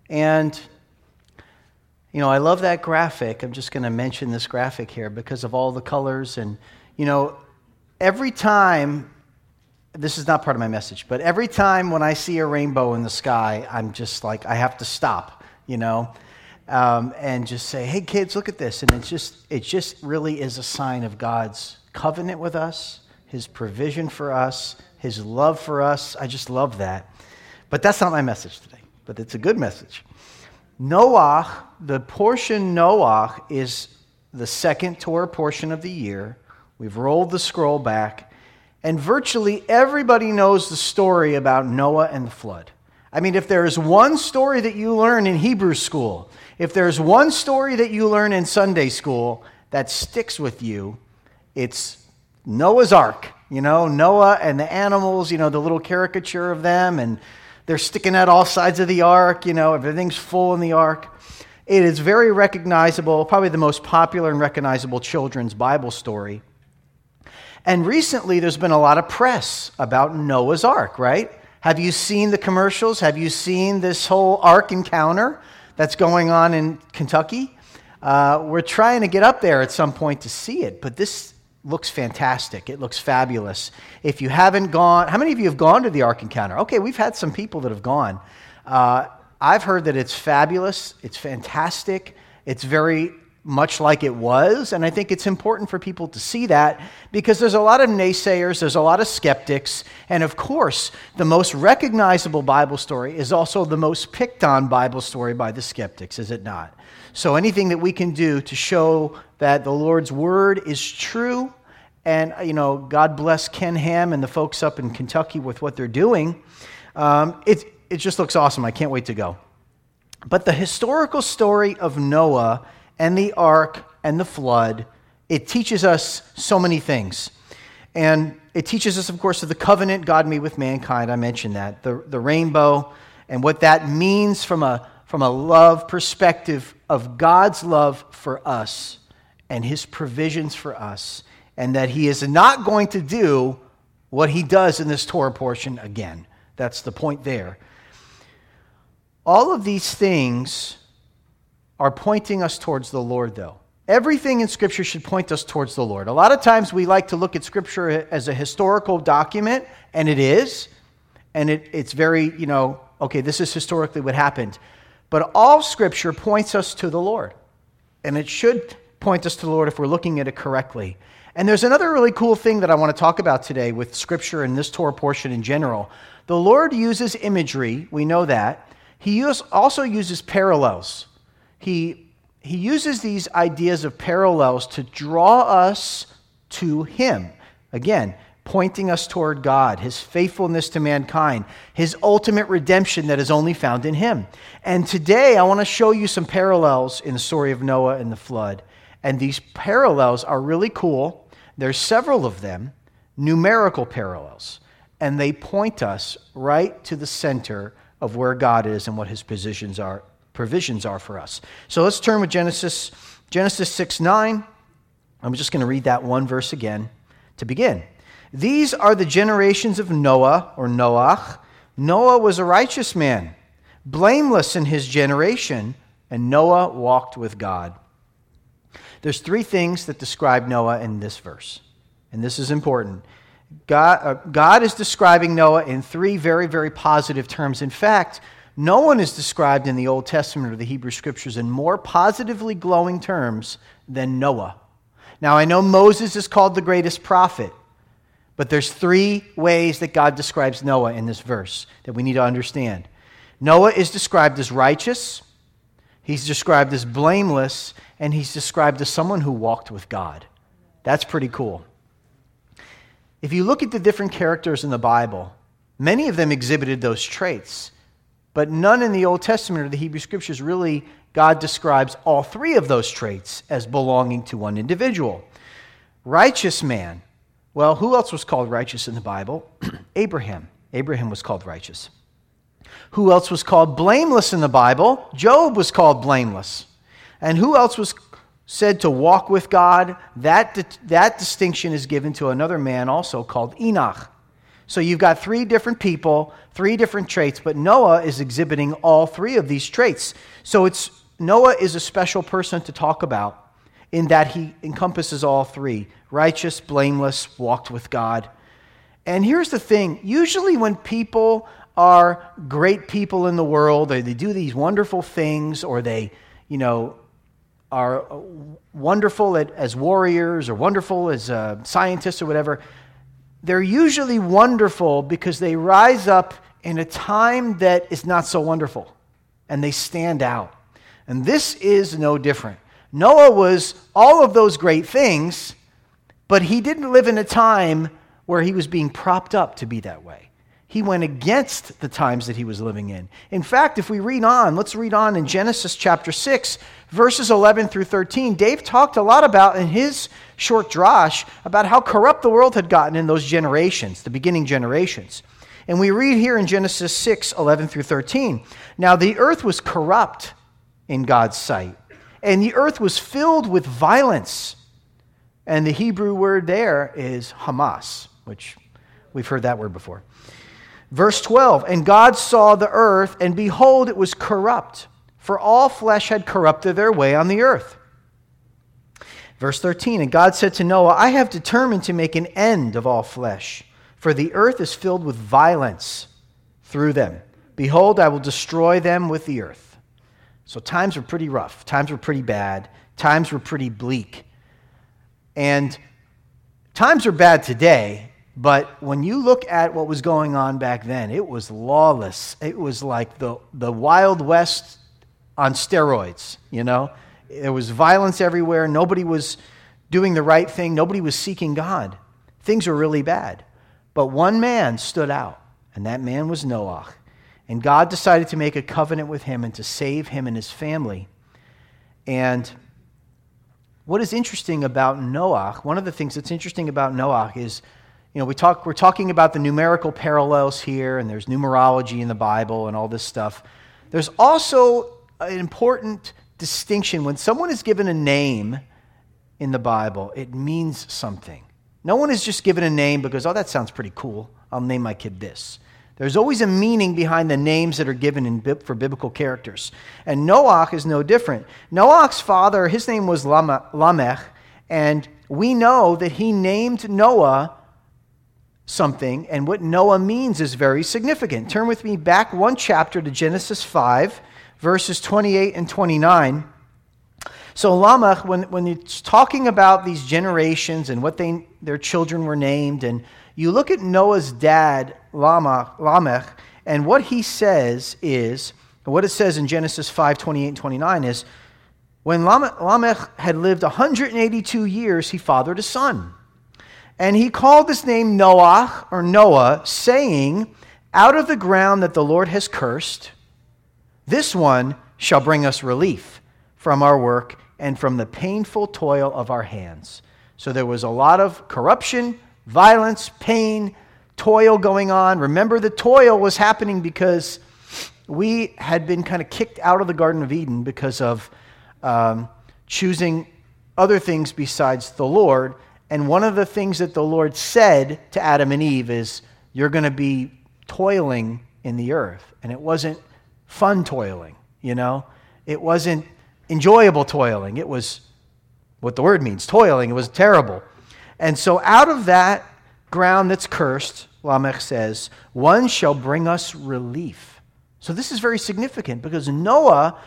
And, I love that graphic. I'm just going to mention this graphic here because of all the colors. And, every time, this is not part of my message, but every time when I see a rainbow in the sky, I'm just like, I have to stop, and just say, hey, kids, look at this. And it just really is a sign of God's covenant with us, His provision for us, His love for us. I just love that. But that's not my message today, but it's a good message. Noach, the portion Noach is the second Torah portion of the year. We've rolled the scroll back, and virtually everybody knows the story about Noah and the flood. I mean, if there is one story that you learn in Hebrew school, if there's one story that you learn in Sunday school that sticks with you, it's Noah's Ark. Noah and the animals, the little caricature of them, and they're sticking out all sides of the ark, everything's full in the ark. It is very recognizable, probably the most popular and recognizable children's Bible story. And recently there's been a lot of press about Noah's Ark, right? Have you seen the commercials? Have you seen this whole ark encounter that's going on in Kentucky? We're trying to get up there at some point to see it, but this looks fantastic. It looks fabulous. If you haven't gone, how many of you have gone to the Ark Encounter? Okay, we've had some people that have gone. I've heard that it's fabulous. It's fantastic. It's very much like it was, and I think it's important for people to see that because there's a lot of naysayers, there's a lot of skeptics, and of course, the most recognizable Bible story is also the most picked on Bible story by the skeptics, is it not? So anything that we can do to show that the Lord's Word is true, and, God bless Ken Ham and the folks up in Kentucky with what they're doing, it just looks awesome. I can't wait to go. But the historical story of Noah and the ark and the flood, it teaches us so many things. And it teaches us, of course, of the covenant God made with mankind. I mentioned that. The rainbow and what that means from a love perspective of God's love for us and His provisions for us, and that He is not going to do what He does in this Torah portion again. That's the point there. All of these things are pointing us towards the Lord, though. Everything in Scripture should point us towards the Lord. A lot of times we like to look at Scripture as a historical document, and it is. And it's very, okay, this is historically what happened. But all Scripture points us to the Lord. And it should point us to the Lord if we're looking at it correctly. And there's another really cool thing that I want to talk about today with Scripture and this Torah portion in general. The Lord uses imagery, we know that. He also uses parallels. He uses these ideas of parallels to draw us to Him. Again, pointing us toward God, His faithfulness to mankind, His ultimate redemption that is only found in Him. And today I want to show you some parallels in the story of Noah and the flood. And these parallels are really cool. There's several of them, numerical parallels. And they point us right to the center of where God is and what His provisions are for us. So let's turn with Genesis 6:9. I'm just going to read that one verse again to begin. These are the generations of Noah, or Noach. Noah was a righteous man, blameless in his generation, and Noah walked with God. There's three things that describe Noah in this verse, and this is important. God is describing Noah in three very, very positive terms. In fact, no one is described in the Old Testament or the Hebrew Scriptures in more positively glowing terms than Noah. Now, I know Moses is called the greatest prophet, but there's three ways that God describes Noah in this verse that we need to understand. Noah is described as righteous, he's described as blameless, and he's described as someone who walked with God. That's pretty cool. If you look at the different characters in the Bible, many of them exhibited those traits. But none in the Old Testament or the Hebrew Scriptures really, God describes all three of those traits as belonging to one individual. Righteous man. Well, who else was called righteous in the Bible? Abraham. Abraham was called righteous. Who else was called blameless in the Bible? Job was called blameless. And who else was said to walk with God? That distinction is given to another man also called Enoch. So you've got three different people, three different traits, but Noah is exhibiting all three of these traits. So Noah is a special person to talk about in that he encompasses all three: righteous, blameless, walked with God. And here's the thing, usually when people are great people in the world, or they do these wonderful things, or they, are wonderful as warriors or wonderful as scientists or whatever, they're usually wonderful because they rise up in a time that is not so wonderful, and they stand out. And this is no different. Noah was all of those great things, but he didn't live in a time where he was being propped up to be that way. He went against the times that he was living in. In fact, if we read on, let's read on in Genesis chapter 6, verses 11 through 13. Dave talked a lot about, in his short drash, about how corrupt the world had gotten in those generations, the beginning generations. And we read here in Genesis 6, 11 through 13. Now the earth was corrupt in God's sight, and the earth was filled with violence. And the Hebrew word there is Hamas, which we've heard that word before. Verse 12, and God saw the earth, and behold, it was corrupt, for all flesh had corrupted their way on the earth. Verse 13, and God said to Noah, I have determined to make an end of all flesh, for the earth is filled with violence through them. Behold, I will destroy them with the earth. So times were pretty rough. Times were pretty bad. Times were pretty bleak. And times are bad today, but when you look at what was going on back then, it was lawless. It was like the Wild West on steroids, There was violence everywhere. Nobody was doing the right thing. Nobody was seeking God. Things were really bad. But one man stood out, and that man was Noah. And God decided to make a covenant with him and to save him and his family. And what is interesting about Noah, one of the things that's interesting about Noah is, we're talking about the numerical parallels here, and there's numerology in the Bible and all this stuff. There's also an important distinction. When someone is given a name in the Bible, it means something. No one is just given a name because, that sounds pretty cool, I'll name my kid this. There's always a meaning behind the names that are given for biblical characters. And Noah is no different. Noah's father, his name was Lamech, and we know that he named Noah something, and what Noah means is very significant. Turn with me back one chapter to Genesis 5, verses 28 and 29. So Lamech, when it's talking about these generations and what their children were named, and you look at Noah's dad, Lamech, and what he says is, and what it says in Genesis 5, 28 and 29 is, when Lamech had lived 182 years, he fathered a son. And he called his name Noah, or Noah, saying, out of the ground that the Lord has cursed, this one shall bring us relief from our work and from the painful toil of our hands. So there was a lot of corruption, violence, pain, toil going on. Remember, the toil was happening because we had been kind of kicked out of the Garden of Eden because of choosing other things besides the Lord. And one of the things that the Lord said to Adam and Eve is, you're going to be toiling in the earth. And it wasn't fun toiling, It wasn't enjoyable toiling. It was what the word means, toiling. It was terrible. And so out of that ground that's cursed, Lamech says, one shall bring us relief. So this is very significant because Noah,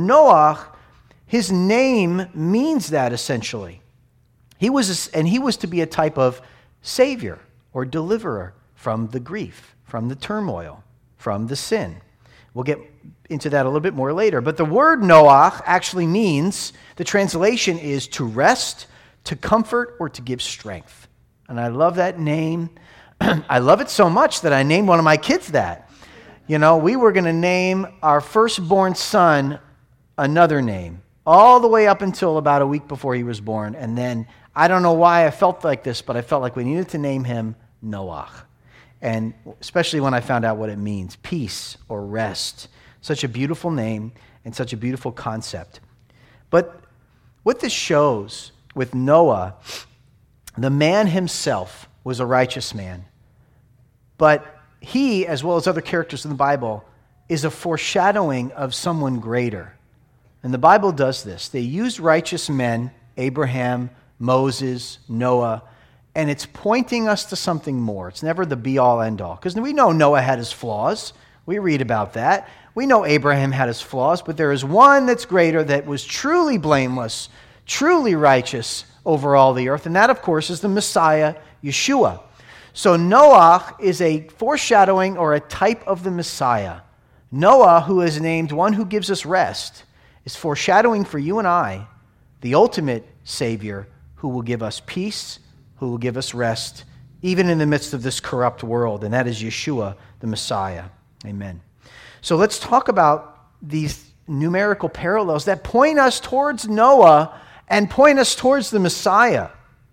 his name means that essentially. He was to be a type of savior or deliverer from the grief, from the turmoil, from the sin. We'll get into that a little bit more later. But the word Noah actually means, the translation is to rest, to comfort, or to give strength. And I love that name. I love it so much that I named one of my kids that. We were going to name our firstborn son another name, all the way up until about a week before he was born. And then, I don't know why I felt like this, but I felt like we needed to name him Noah. And especially when I found out what it means, peace or rest. Such a beautiful name and such a beautiful concept. But what this shows with Noah, the man himself was a righteous man. But he, as well as other characters in the Bible, is a foreshadowing of someone greater. And the Bible does this. They used righteous men, Abraham, Moses, Noah, and it's pointing us to something more. It's never the be-all, end-all. Because we know Noah had his flaws. We read about that. We know Abraham had his flaws, but there is one that's greater that was truly blameless, truly righteous over all the earth, and that, of course, is the Messiah, Yeshua. So Noah is a foreshadowing or a type of the Messiah. Noah, who is named one who gives us rest, is foreshadowing for you and I the ultimate Savior who will give us peace, who will give us rest, even in the midst of this corrupt world, and that is Yeshua, the Messiah. Amen. So let's talk about these numerical parallels that point us towards Noah and point us towards the Messiah.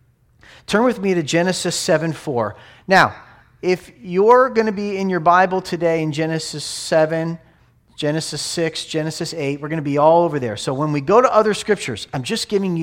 Turn with me to Genesis 7:4. Now, if you're going to be in your Bible today in Genesis 7, Genesis 6, Genesis 8, we're going to be all over there. So when we go to other scriptures, I'm just telling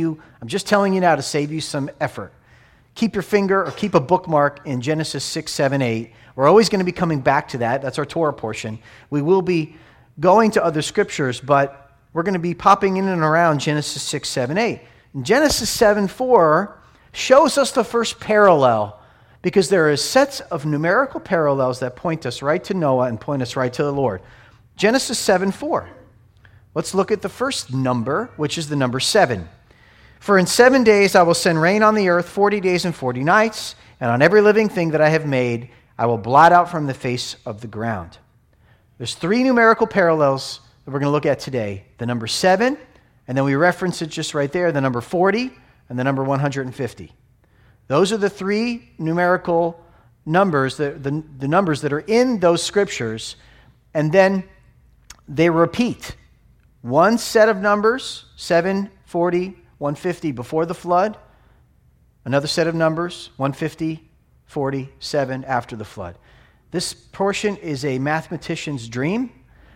you now to save you some effort. Keep your finger or keep a bookmark in Genesis 6, 7, 8. We're always going to be coming back to that. That's our Torah portion. We will be going to other scriptures, but we're going to be popping in and around Genesis 6, 7, 8. And Genesis 7:4 shows us the first parallel because there are sets of numerical parallels that point us right to Noah and point us right to the Lord. Genesis 7:4. Let's look at the first number, which is the number 7. For in 7 days I will send rain on the earth, 40 days and 40 nights, and on every living thing that I have made, I will blot out from the face of the ground. There's 3 numerical parallels that we're going to look at today. The number 7, and then we reference it just right there, the number 40, and the number 150. Those are the 3 numerical numbers, the numbers that are in those scriptures, and then they repeat. One set of numbers, 7, 40, 150 before the flood. Another set of numbers, 150, 40, 7 after the flood. This portion is a mathematician's dream.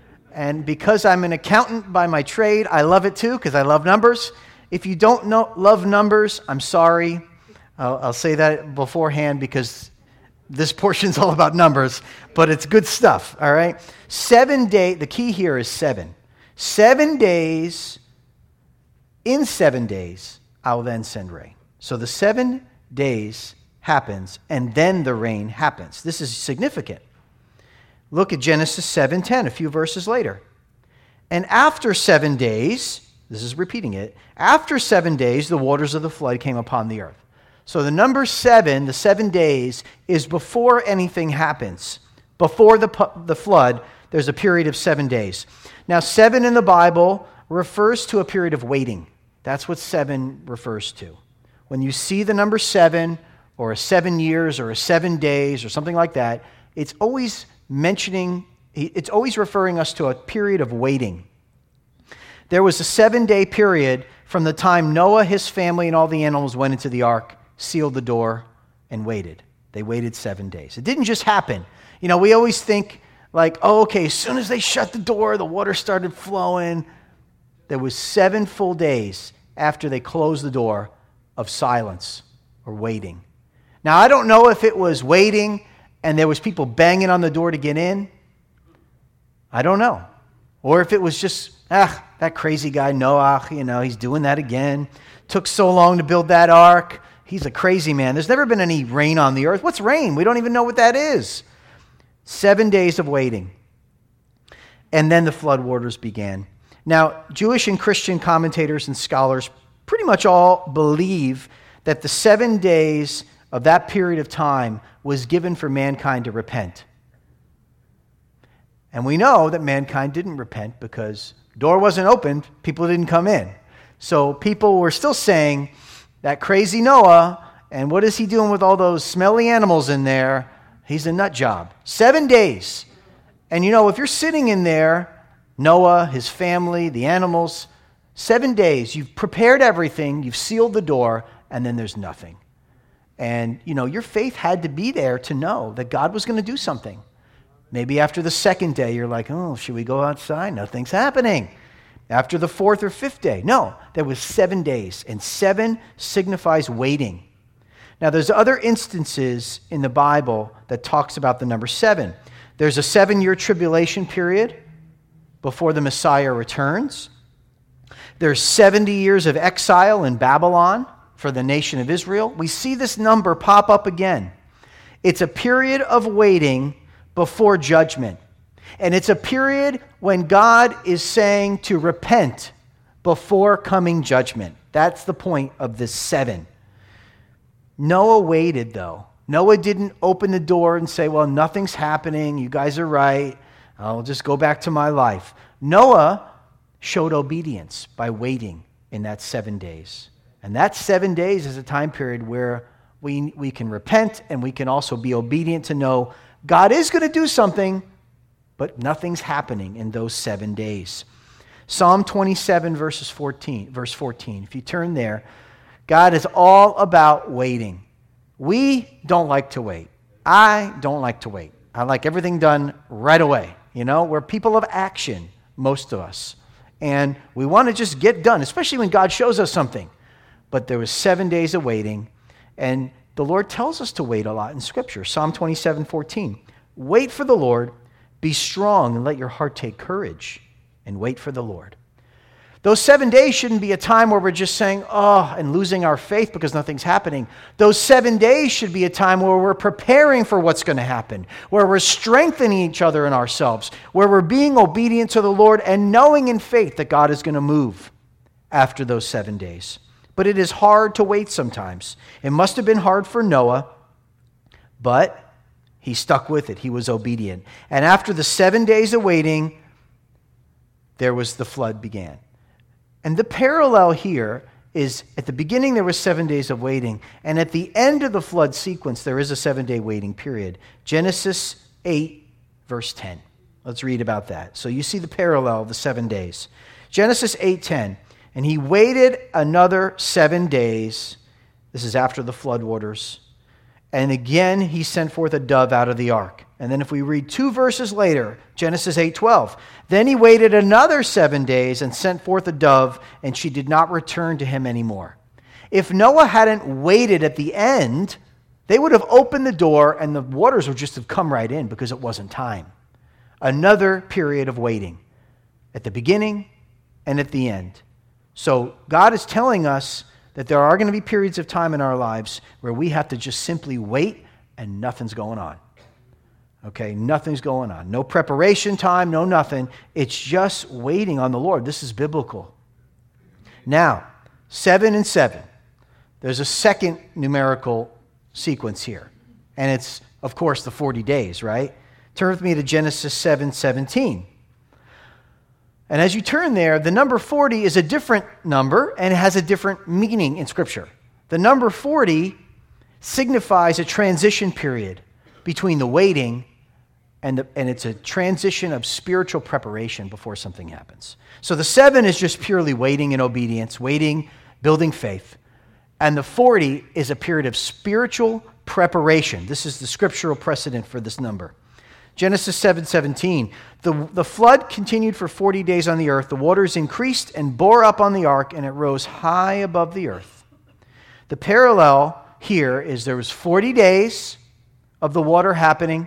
And because I'm an accountant by my trade, I love it too because I love numbers. If you don't love numbers, I'm sorry. I'll say that beforehand because this portion's all about numbers, but it's good stuff, all right? 7 days, the key here is 7. 7 days, in 7 days, I will then send rain. So the 7 days happens, and then the rain happens. This is significant. Look at Genesis 7:10, a few verses later. And after 7 days, this is repeating it, after 7 days, the waters of the flood came upon the earth. So the number 7, the 7 days, is before anything happens. Before the flood, there's a period of 7 days. Now, 7 in the Bible refers to a period of waiting. That's what 7 refers to. When you see the number 7, or a 7 years, or a 7 days, or something like that, it's always referring us to a period of waiting. There was a 7-day period from the time Noah, his family, and all the animals went into the ark, sealed the door, and waited. They waited 7 days. It didn't just happen. You know, we always think like, oh, okay, as soon as they shut the door, the water started flowing. There was 7 full days after they closed the door of silence or waiting. Now, I don't know if it was waiting and there was people banging on the door to get in. I don't know. Or if it was just, that crazy guy Noah, he's doing that again. Took so long to build that ark. He's a crazy man. There's never been any rain on the earth. What's rain? We don't even know what that is. 7 days of waiting. And then the flood waters began. Now, Jewish and Christian commentators and scholars pretty much all believe that the 7 days of that period of time was given for mankind to repent. And we know that mankind didn't repent because the door wasn't opened, people didn't come in. So people were still saying, that crazy Noah, and what is he doing with all those smelly animals in there? He's a nut job. 7 days. And if you're sitting in there, Noah, his family, the animals, 7 days, you've prepared everything, you've sealed the door, and then there's nothing. And, your faith had to be there to know that God was going to do something. Maybe after the 2nd day, you're like, oh, should we go outside? Nothing's happening. After the 4th or 5th day. No, there was 7 days, and 7 signifies waiting. Now, there's other instances in the Bible that talks about the number 7. There's a 7-year tribulation period before the Messiah returns. There's 70 years of exile in Babylon for the nation of Israel. We see this number pop up again. It's a period of waiting before judgment. And it's a period when God is saying to repent before coming judgment. That's the point of this 7. Noah waited, though. Noah didn't open the door and say, well, nothing's happening. You guys are right. I'll just go back to my life. Noah showed obedience by waiting in that 7 days. And that 7 days is a time period where we can repent and we can also be obedient to know God is going to do something, but nothing's happening in those 7 days. Psalm 27, verse 14. If you turn there, God is all about waiting. We don't like to wait. I don't like to wait. I like everything done right away. You know, we're people of action, most of us. And we want to just get done, especially when God shows us something. But there was 7 days of waiting, and the Lord tells us to wait a lot in Scripture. Psalm 27:14. Wait for the Lord, be strong, and let your heart take courage, and wait for the Lord. Those 7 days shouldn't be a time where we're just saying, oh, and losing our faith because nothing's happening. Those 7 days should be a time where we're preparing for what's going to happen, where we're strengthening each other and ourselves, where we're being obedient to the Lord and knowing in faith that God is going to move after those 7 days. But it is hard to wait sometimes. It must have been hard for Noah, but he stuck with it. He was obedient. And after the 7 days of waiting, there was the flood began. And the parallel here is at the beginning there was 7 days of waiting, and at the end of the flood sequence there is a 7-day waiting period. Genesis 8, verse 10. Let's read about that. So you see the parallel of the 7 days. Genesis 8:10. And he waited another 7 days. This is after the floodwaters. And again he sent forth a dove out of the ark. And then if we read 2 verses later, Genesis 8:12, then he waited another 7 days and sent forth a dove, and she did not return to him anymore. If Noah hadn't waited at the end, they would have opened the door and the waters would just have come right in because it wasn't time. Another period of waiting at the beginning and at the end. So God is telling us that there are going to be periods of time in our lives where we have to just simply wait and nothing's going on. Okay, nothing's going on. No preparation time, no nothing. It's just waiting on the Lord. This is biblical. Now, 7 and 7. There's a second numerical sequence here. And it's, of course, the 40 days, right? Turn with me to Genesis 7:17. And as you turn there, the number 40 is a different number and it has a different meaning in Scripture. The number 40 signifies a transition period between the waiting and it's a transition of spiritual preparation before something happens. So the 7 is just purely waiting in obedience, waiting, building faith. And the 40 is a period of spiritual preparation. This is the scriptural precedent for this number. Genesis 7:17, the flood continued for 40 days on the earth. The waters increased and bore up on the ark, and it rose high above the earth. The parallel here is there was 40 days of the water happening,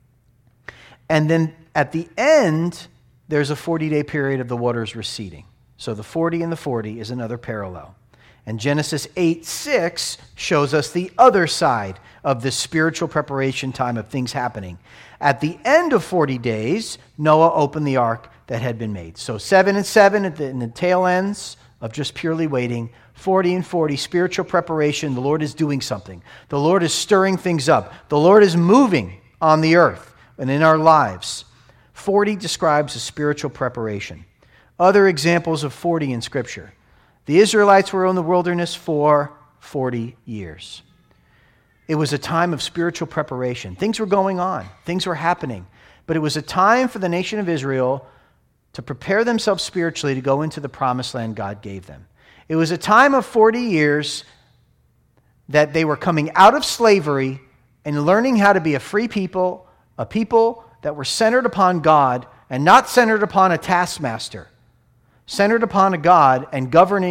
and then at the end, there's a 40-day period of the waters receding. So the 40 and the 40 is another parallel. And Genesis 8:6 shows us the other side of the spiritual preparation time of things happening. At the end of 40 days, Noah opened the ark that had been made. So 7 and 7 in the tail ends of just purely waiting. 40 and 40, spiritual preparation. The Lord is doing something. The Lord is stirring things up. The Lord is moving on the earth and in our lives. 40 describes a spiritual preparation. Other examples of 40 in Scripture. The Israelites were in the wilderness for 40 years. It was a time of spiritual preparation. Things were going on. Things were happening. But it was a time for the nation of Israel to prepare themselves spiritually to go into the promised land God gave them. It was a time of 40 years that they were coming out of slavery and learning how to be a free people, a people that were centered upon God and not centered upon a taskmaster, centered upon a God and governing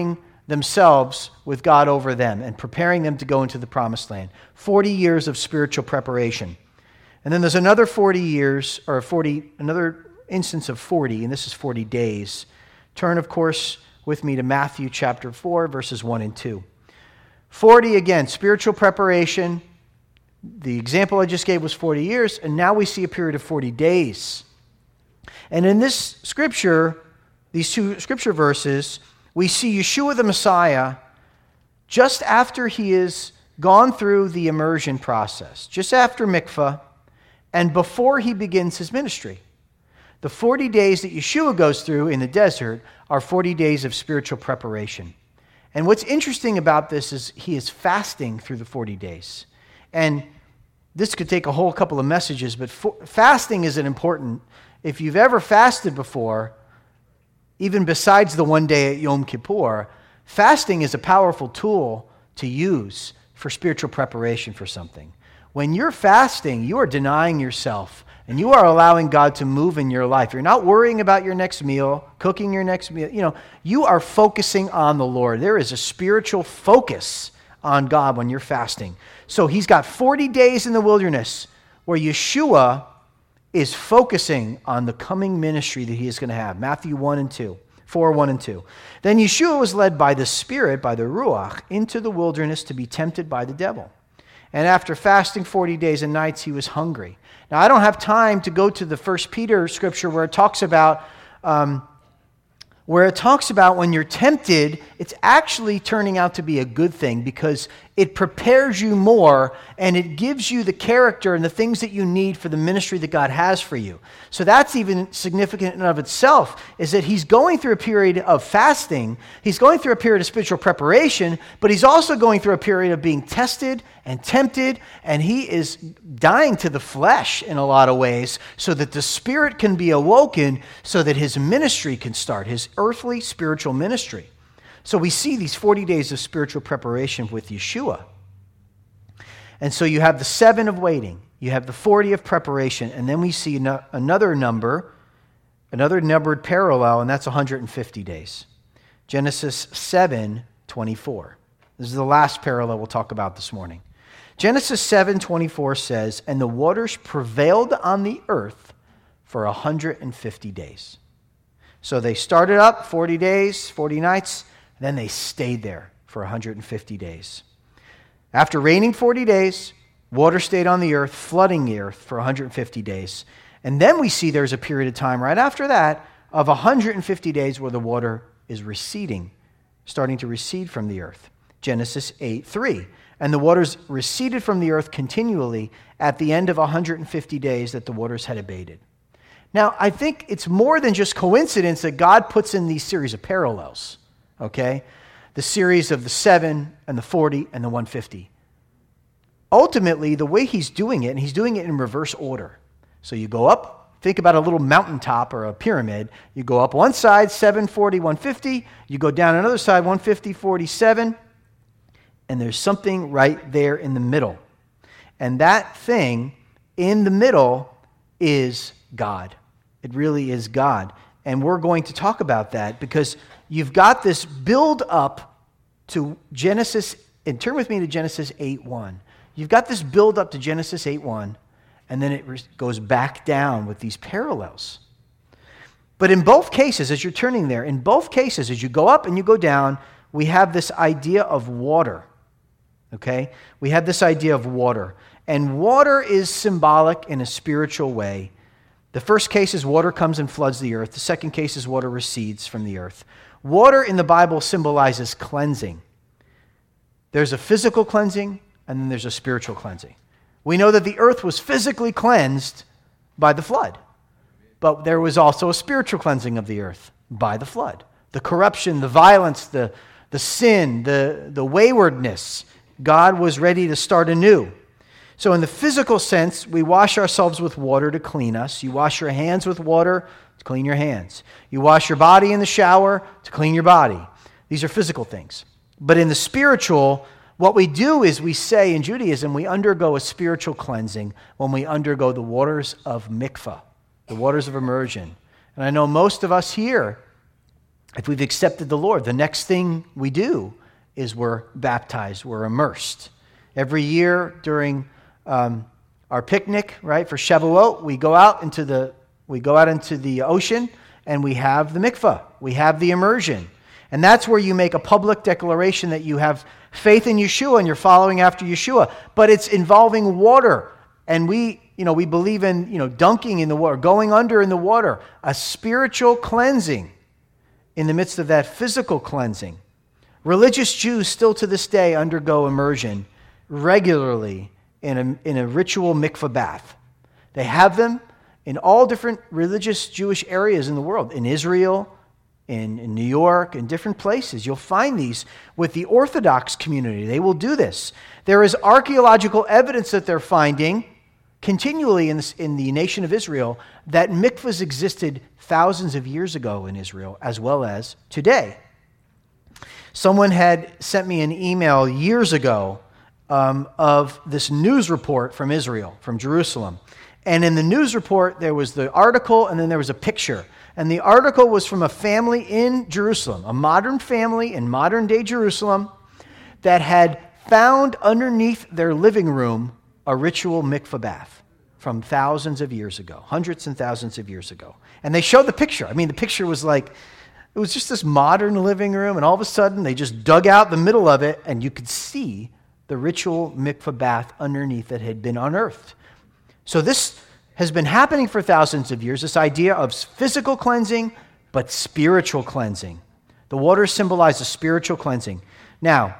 themselves with God over them and preparing them to go into the promised land. 40 years of spiritual preparation. And then there's another 40 years, or another instance of 40, and this is 40 days. Turn, of course, with me to Matthew chapter 4, verses 1 and 2. 40, again, spiritual preparation. The example I just gave was 40 years, and now we see a period of 40 days. And in this scripture, these two scripture verses, we see Yeshua the Messiah just after he has gone through the immersion process, just after mikvah, and before he begins his ministry. The 40 days that Yeshua goes through in the desert are 40 days of spiritual preparation. And what's interesting about this is he is fasting through the 40 days. And this could take a whole couple of messages, but fasting is an important. If you've ever fasted before, even besides the one day at Yom Kippur, fasting is a powerful tool to use for spiritual preparation for something. When you're fasting, you are denying yourself, and you are allowing God to move in your life. You're not worrying about your next meal, cooking your next meal. You are focusing on the Lord. There is a spiritual focus on God when you're fasting. So he's got 40 days in the wilderness where Yeshua is focusing on the coming ministry that he is going to have. Matthew 4, 1 and 2. Then Yeshua was led by the Spirit, by the Ruach, into the wilderness to be tempted by the devil. And after fasting 40 days and nights, he was hungry. Now, I don't have time to go to the 1 Peter scripture where it talks about when you're tempted, it's actually turning out to be a good thing because it prepares you more and it gives you the character and the things that you need for the ministry that God has for you. So that's even significant in and of itself, is that he's going through a period of fasting, he's going through a period of spiritual preparation, but he's also going through a period of being tested and tempted, and he is dying to the flesh in a lot of ways so that the spirit can be awoken so that his ministry can start, his earthly spiritual ministry. So we see these 40 days of spiritual preparation with Yeshua. And so you have the 7 of waiting, you have the 40 of preparation, and then we see another numbered parallel, and that's 150 days. Genesis 7:24. This is the last parallel we'll talk about this morning. Genesis 7:24 says, "And the waters prevailed on the earth for 150 days." So they started up 40 days, 40 nights, and then they stayed there for 150 days. After raining 40 days, water stayed on the earth, flooding the earth for 150 days. And then we see there's a period of time right after that of 150 days where the water is receding, starting to recede from the earth. Genesis 8:3. And the waters receded from the earth continually at the end of 150 days that the waters had abated. Now, I think it's more than just coincidence that God puts in these series of parallels, okay? The series of the 7 and the 40 and the 150. Ultimately, the way he's doing it, and he's doing it in reverse order. So you go up, think about a little mountaintop or a pyramid. You go up one side, 7, 40, 150. You go down another side, 150, 47. And there's something right there in the middle. And that thing in the middle is God. It really is God. And we're going to talk about that because you've got this build up to Genesis, and turn with me to Genesis 8:1. You've got this build up to Genesis 8:1, and then it goes back down with these parallels. But in both cases, as you're turning there, in both cases, as you go up and you go down, we have this idea of water. Okay? We have this idea of water. And water is symbolic in a spiritual way. The first case is water comes and floods the earth. The second case is water recedes from the earth. Water in the Bible symbolizes cleansing. There's a physical cleansing, and then there's a spiritual cleansing. We know that the earth was physically cleansed by the flood, but there was also a spiritual cleansing of the earth by the flood. The corruption, the violence, the sin, the waywardness, God was ready to start anew. So in the physical sense, we wash ourselves with water to clean us. You wash your hands with water to clean your hands. You wash your body in the shower to clean your body. These are physical things. But in the spiritual, what we do is we say in Judaism, we undergo a spiritual cleansing when we undergo the waters of mikvah, the waters of immersion. And I know most of us here If we've accepted the Lord, the next thing we do is we're baptized, we're immersed. Every year during our picnic, right, for Shavuot, we go out into the ocean and we have the mikvah, we have the immersion. And that's where you make a public declaration that you have faith in Yeshua and you're following after Yeshua. But it's involving water. And we believe in, dunking in the water, going under in the water, a spiritual cleansing in the midst of that physical cleansing. Religious Jews still to this day undergo immersion regularly in a ritual mikvah bath. They have them in all different religious Jewish areas in the world, in Israel, in New York, in different places. You'll find these with the Orthodox community. They will do this. There is archaeological evidence that they're finding continually in the nation of Israel that mikvahs existed thousands of years ago in Israel as well as today. Someone had sent me an email years ago of this news report from Israel, from Jerusalem. And in the news report, there was the article and then there was a picture. And the article was from a family in Jerusalem, a modern family in modern-day Jerusalem that had found underneath their living room a ritual mikvah bath from thousands of years ago, hundreds and thousands of years ago. And they showed the picture. I mean, the picture was like, it was just this modern living room, and all of a sudden they just dug out the middle of it, and you could see the ritual mikvah bath underneath that had been unearthed. So this has been happening for thousands of years, this idea of physical cleansing, but spiritual cleansing. The waters symbolize a spiritual cleansing. Now,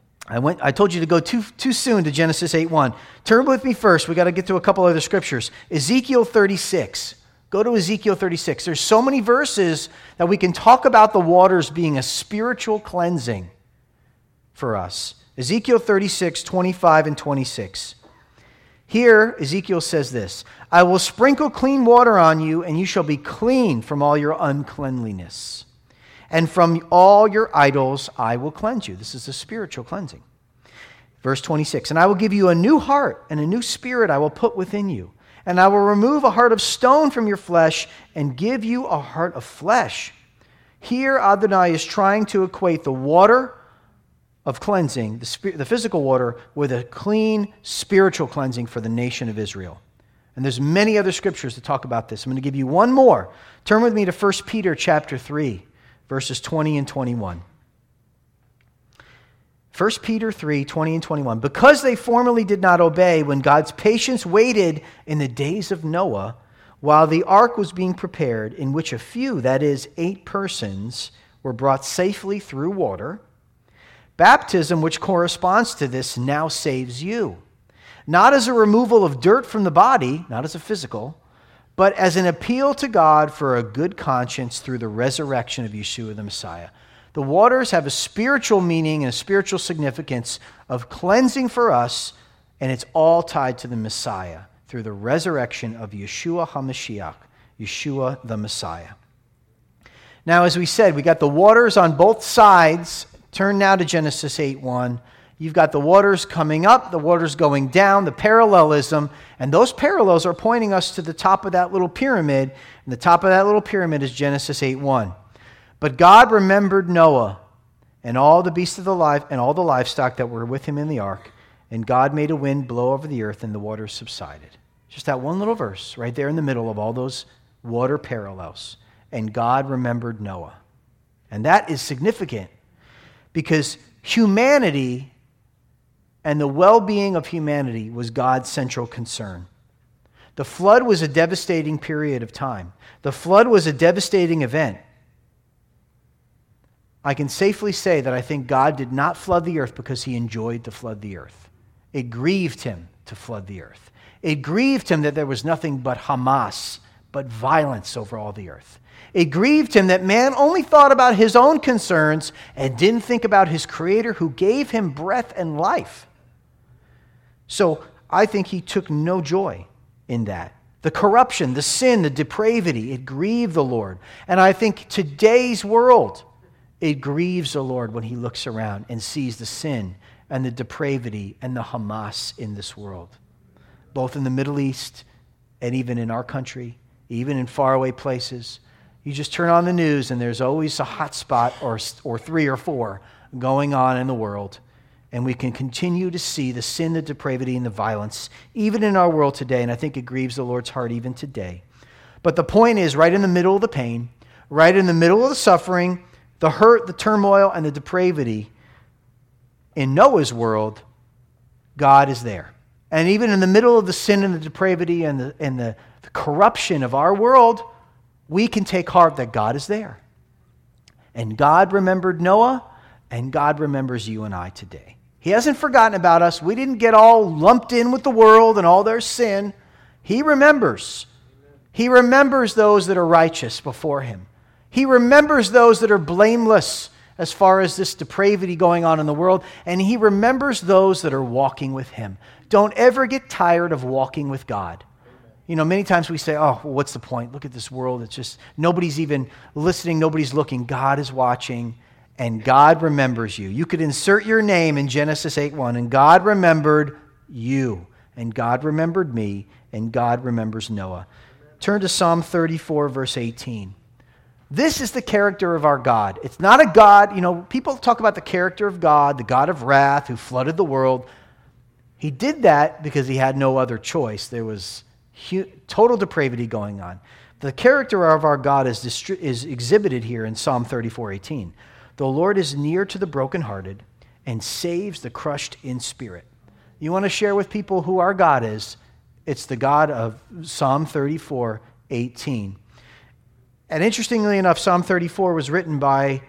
I told you to go too soon to Genesis 8:1. Turn with me first. We got to get to a couple other scriptures. Ezekiel 36. Go to Ezekiel 36. There's so many verses that we can talk about the waters being a spiritual cleansing for us. Ezekiel 36, 25 and 26. Here, Ezekiel says this, I will sprinkle clean water on you, and you shall be clean from all your uncleanliness. And from all your idols I will cleanse you. This is a spiritual cleansing. Verse 26, and I will give you a new heart, and a new spirit I will put within you. And I will remove a heart of stone from your flesh, and give you a heart of flesh. Here Adonai is trying to equate the water of cleansing, the physical water, with a clean spiritual cleansing for the nation of Israel. And there's many other scriptures that talk about this. I'm going to give you one more. Turn with me to 1 Peter chapter 3, verses 20 and 21. 1 Peter 3, 20 and 21. Because they formerly did not obey when God's patience waited in the days of Noah, while the ark was being prepared, in which a few, that is, 8 persons, were brought safely through water, baptism, which corresponds to this, now saves you. Not as a removal of dirt from the body, not as a physical, but as an appeal to God for a good conscience through the resurrection of Yeshua the Messiah. The waters have a spiritual meaning and a spiritual significance of cleansing for us, and it's all tied to the Messiah through the resurrection of Yeshua HaMashiach, Yeshua the Messiah. Now, as we said, we got the waters on both sides. Turn now to Genesis 8:1. You've got the waters coming up, the waters going down, the parallelism, and those parallels are pointing us to the top of that little pyramid, and the top of that little pyramid is Genesis 8:1. But God remembered Noah and all the beasts of the life and all the livestock that were with him in the ark, and God made a wind blow over the earth, and the waters subsided. Just that one little verse right there in the middle of all those water parallels. And God remembered Noah. And that is significant because humanity and the well-being of humanity was God's central concern. The flood was a devastating period of time. The flood was a devastating event. I can safely say that I think God did not flood the earth because he enjoyed to flood the earth. It grieved him to flood the earth. It grieved him that there was nothing but Hamas, but violence over all the earth. It grieved him that man only thought about his own concerns and didn't think about his Creator who gave him breath and life. So I think he took no joy in that. The corruption, the sin, the depravity, it grieved the Lord. And I think today's world, it grieves the Lord when he looks around and sees the sin and the depravity and the Hamas in this world, both in the Middle East and even in our country, even in faraway places. You just turn on the news and there's always a hot spot or 3 or 4 going on in the world. And we can continue to see the sin, the depravity, and the violence, even in our world today. And I think it grieves the Lord's heart even today. But the point is, right in the middle of the pain, right in the middle of the suffering, the hurt, the turmoil, and the depravity, in Noah's world, God is there. And even in the middle of the sin and the depravity and the corruption of our world, we can take heart that God is there. And God remembered Noah, and God remembers you and I today. He hasn't forgotten about us. We didn't get all lumped in with the world and all their sin. He remembers. He remembers those that are righteous before him. He remembers those that are blameless as far as this depravity going on in the world, and he remembers those that are walking with him. Don't ever get tired of walking with God. You know, many times we say, oh, well, what's the point? Look at this world. It's just, nobody's even listening. Nobody's looking. God is watching, and God remembers you. You could insert your name in Genesis 8:1, and God remembered you, and God remembered me, and God remembers Noah. Turn to Psalm 34, verse 18. This is the character of our God. It's not a God, you know, people talk about the character of God, the God of wrath who flooded the world. He did that because he had no other choice. There was total depravity going on. The character of our God is exhibited here in Psalm 34:18. The Lord is near to the brokenhearted and saves the crushed in spirit. You want to share with people who our God is? It's the God of Psalm 34:18. And interestingly enough, Psalm 34 was written by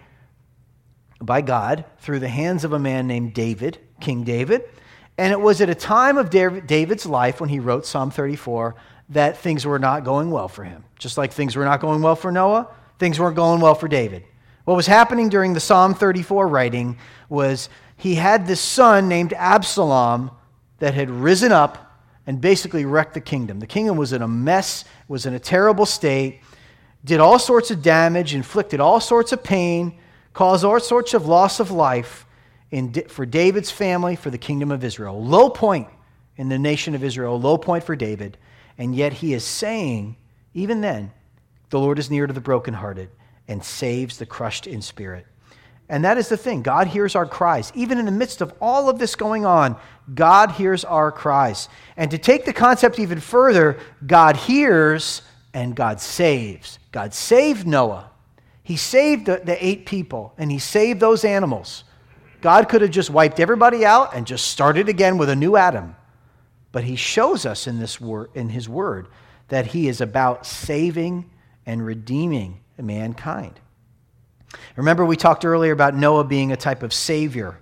God through the hands of a man named David, King David. And it was at a time of David's life when he wrote Psalm 34 that things were not going well for him. Just like things were not going well for Noah, things weren't going well for David. What was happening during the Psalm 34 writing was he had this son named Absalom that had risen up and basically wrecked the kingdom. The kingdom was in a mess, was in a terrible state, did all sorts of damage, inflicted all sorts of pain, caused all sorts of loss of life for David's family, for the kingdom of Israel. Low point in the nation of Israel, low point for David. And yet he is saying, even then, the Lord is near to the brokenhearted and saves the crushed in spirit. And that is the thing. God hears our cries. Even in the midst of all of this going on, God hears our cries. And to take the concept even further, God hears and God saves. God saved Noah. He saved the 8 people, and he saved those animals. God could have just wiped everybody out and just started again with a new Adam. But he shows us in his word that he is about saving and redeeming mankind. Remember, we talked earlier about Noah being a type of savior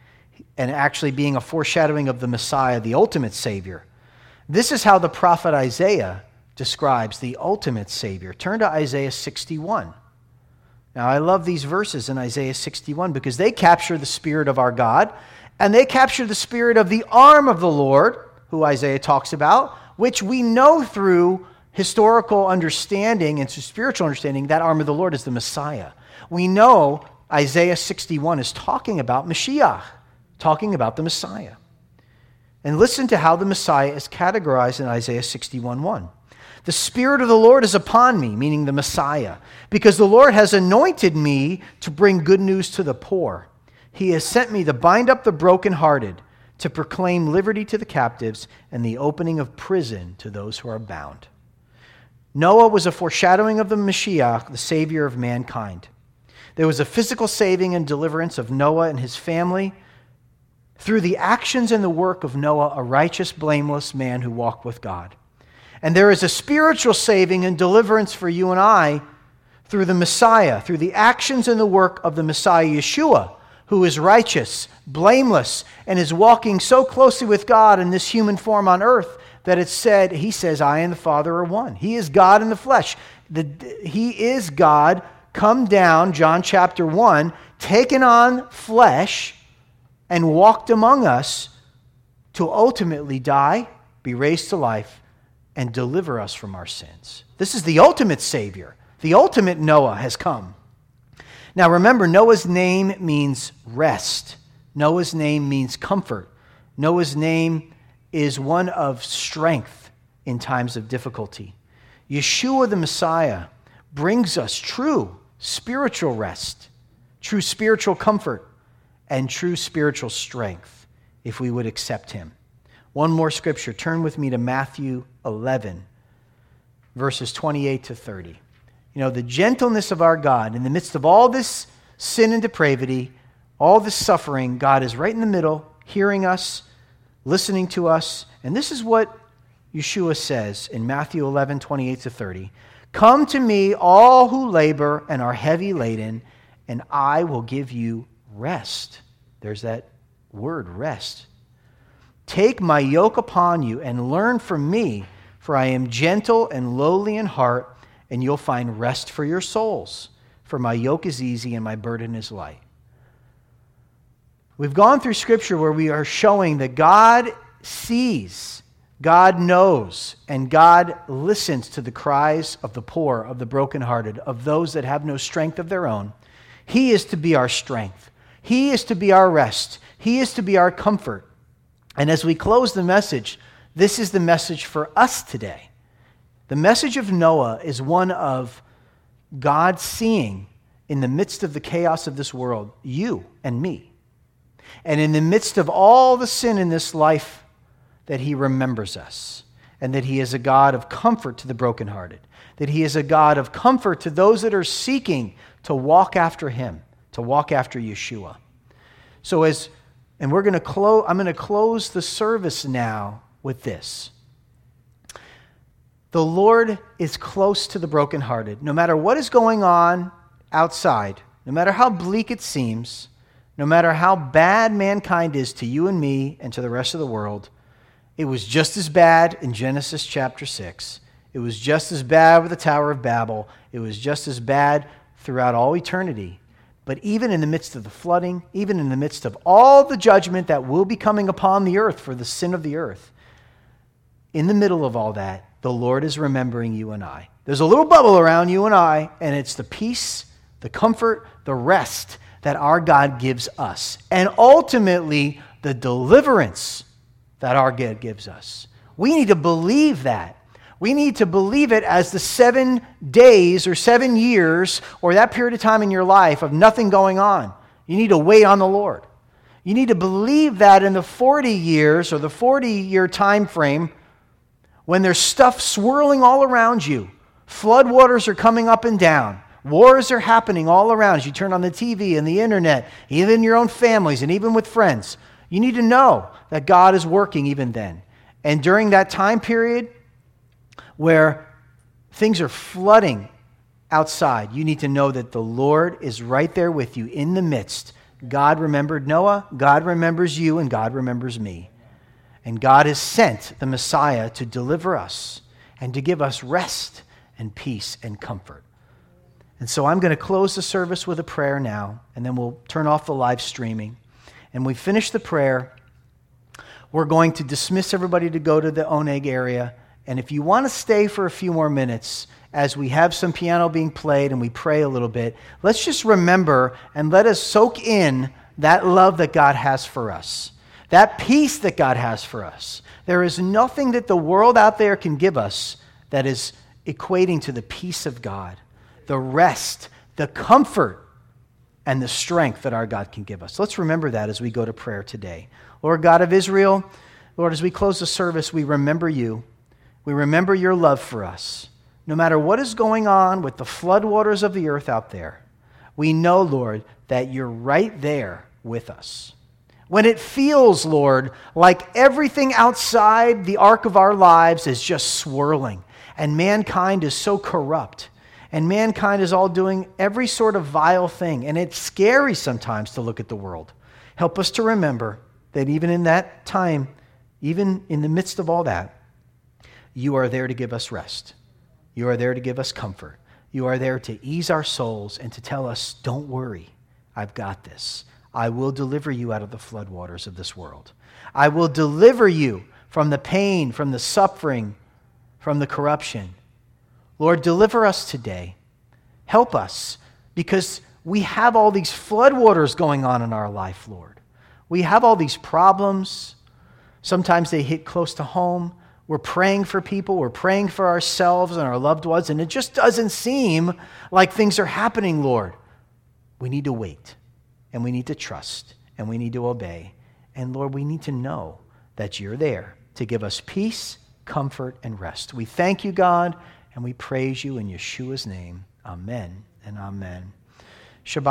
and actually being a foreshadowing of the Messiah, the ultimate savior. This is how the prophet Isaiah describes the ultimate Savior. Turn to Isaiah 61. Now, I love these verses in Isaiah 61 because they capture the Spirit of our God, and they capture the Spirit of the arm of the Lord, who Isaiah talks about, which we know through historical understanding and spiritual understanding, that arm of the Lord is the Messiah. We know Isaiah 61 is talking about Mashiach, talking about the Messiah. And listen to how the Messiah is categorized in Isaiah 61:1. The Spirit of the Lord is upon me, meaning the Messiah, because the Lord has anointed me to bring good news to the poor. He has sent me to bind up the brokenhearted, to proclaim liberty to the captives and the opening of prison to those who are bound. Noah was a foreshadowing of the Mashiach, the Savior of mankind. There was a physical saving and deliverance of Noah and his family through the actions and the work of Noah, a righteous, blameless man who walked with God. And there is a spiritual saving and deliverance for you and I through the Messiah, through the actions and the work of the Messiah Yeshua, who is righteous, blameless, and is walking so closely with God in this human form on earth that it's said, he says, I and the Father are one. He is God in the flesh. He is God come down, John chapter 1, taken on flesh and walked among us to ultimately die, be raised to life, and deliver us from our sins. This is the ultimate Savior. The ultimate Noah has come. Now remember, Noah's name means rest. Noah's name means comfort. Noah's name is one of strength in times of difficulty. Yeshua the Messiah brings us true spiritual rest, true spiritual comfort, and true spiritual strength if we would accept him. One more scripture. Turn with me to Matthew 11, verses 28 to 30. You know, the gentleness of our God in the midst of all this sin and depravity, all this suffering, God is right in the middle, hearing us, listening to us. And this is what Yeshua says in Matthew 11, 28 to 30. Come to me, all who labor and are heavy laden, and I will give you rest. There's that word, rest. Take my yoke upon you and learn from me, for I am gentle and lowly in heart, and you'll find rest for your souls. For my yoke is easy and my burden is light. We've gone through Scripture where we are showing that God sees, God knows, and God listens to the cries of the poor, of the brokenhearted, of those that have no strength of their own. He is to be our strength. He is to be our rest. He is to be our comfort. And as we close the message, this is the message for us today. The message of Noah is one of God seeing in the midst of the chaos of this world, you and me. And in the midst of all the sin in this life, that he remembers us. And that he is a God of comfort to the brokenhearted. That he is a God of comfort to those that are seeking to walk after him, to walk after Yeshua. So I'm going to close the service now with this. The Lord is close to the brokenhearted. No matter what is going on outside, no matter how bleak it seems, no matter how bad mankind is to you and me and to the rest of the world, it was just as bad in Genesis chapter 6. It was just as bad with the Tower of Babel. It was just as bad throughout all eternity. But even in the midst of the flooding, even in the midst of all the judgment that will be coming upon the earth for the sin of the earth, in the middle of all that, the Lord is remembering you and I. There's a little bubble around you and I, and it's the peace, the comfort, the rest that our God gives us. And ultimately, the deliverance that our God gives us. We need to believe that. We need to believe it as the 7 days or 7 years or that period of time in your life of nothing going on. You need to wait on the Lord. You need to believe that in the 40 years or the 40-year time frame when there's stuff swirling all around you. Floodwaters are coming up and down. Wars are happening all around as you turn on the TV and the internet, even in your own families and even with friends. You need to know that God is working even then. And during that time period where things are flooding outside, you need to know that the Lord is right there with you in the midst. God remembered Noah, God remembers you, and God remembers me. And God has sent the Messiah to deliver us and to give us rest and peace and comfort. And so I'm going to close the service with a prayer now, and then we'll turn off the live streaming. And we finish the prayer. We're going to dismiss everybody to go to the Oneg area. And if you want to stay for a few more minutes as we have some piano being played and we pray a little bit, let's just remember and let us soak in that love that God has for us, that peace that God has for us. There is nothing that the world out there can give us that is equating to the peace of God, the rest, the comfort, and the strength that our God can give us. Let's remember that as we go to prayer today. Lord God of Israel, Lord, as we close the service, we remember you. We remember your love for us. No matter what is going on with the floodwaters of the earth out there, we know, Lord, that you're right there with us. When it feels, Lord, like everything outside the arc of our lives is just swirling, and mankind is so corrupt, and mankind is all doing every sort of vile thing, and it's scary sometimes to look at the world. Help us to remember that even in that time, even in the midst of all that, you are there to give us rest. You are there to give us comfort. You are there to ease our souls and to tell us, don't worry, I've got this. I will deliver you out of the floodwaters of this world. I will deliver you from the pain, from the suffering, from the corruption. Lord, deliver us today. Help us, because we have all these floodwaters going on in our life, Lord. We have all these problems. Sometimes they hit close to home. We're praying for people, we're praying for ourselves and our loved ones, and it just doesn't seem like things are happening, Lord. We need to wait, and we need to trust, and we need to obey. And Lord, we need to know that you're there to give us peace, comfort, and rest. We thank you, God, and we praise you in Yeshua's name. Amen and amen. Shabbat.